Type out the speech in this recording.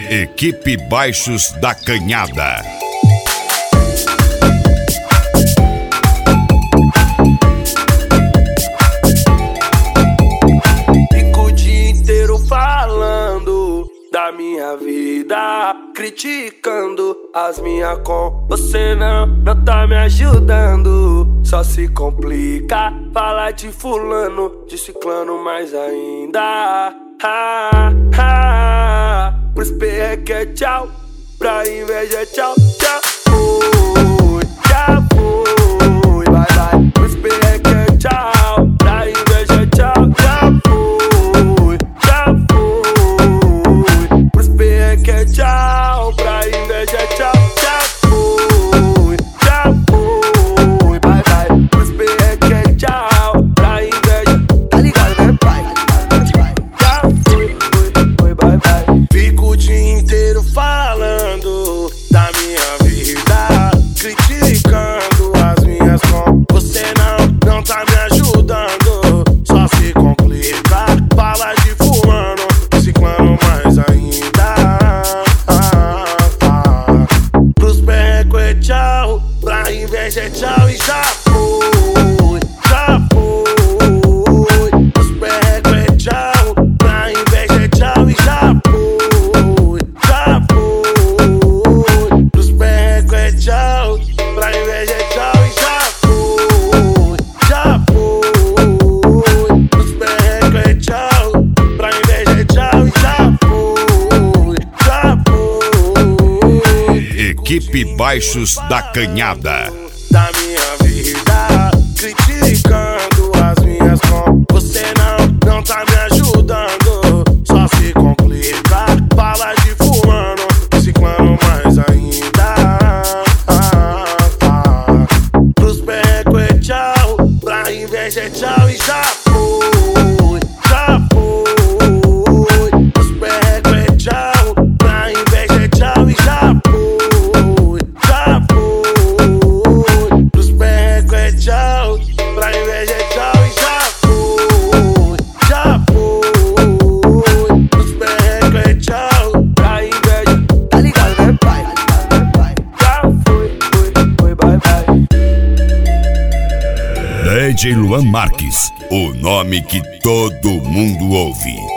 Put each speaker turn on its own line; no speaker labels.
Equipe Baixos da Canhada.
Fico o dia inteiro falando da minha vida, criticando as minhas com você não tá me ajudando. Só se complica falar de fulano, de ciclano mais ainda. Pros perreque é tchau, pra inveja é tchau, tchau. Fui, já fui, vai, vai. Pros perreque é tchau, pra inveja é tchau, já fui, já fui. Pros perreque é tchau, pra inveja é tchau, já fui, já fui, vai, vai. Pros perreque é tchau, pra inveja, tá ligado, né, pai? Já fui, fui, vai, vai. Fico o dia inteiro falando da minha vida, criticando as minhas com você não tá me ajudando. Só se complica, fala de fulano, ciclano mais ainda. Pros perreco é tchau, pra inveja é tchau e já foi, já foi. Pros perreco é tchau, pra inveja é tchau e já foi, já foi. Pros perreco é tchau, pra inveja é tchau e já foi, já foi. Pros perreco é tchau, pra inveja é tchau e já foi, já foi.
Equipe Baixos da Canhada.
Da minha vida, criticando as minhas com você não tá me ajudando. Só se complica, fala de fulano, ciclano mais ainda. Pros perreco é tchau, pra inveja é tchau e já foi, já foi. Pros perreco é tchau, pra inveja é tchau e já foi, já foi. Pros perreco é tchau, pra inveja é tchau e já foi, já foi. Pros perreco é tchau, pra inveja, tá ligado, né, pai? Já foi, bye, bye.
DJ Luan Marques, o nome que todo mundo ouve.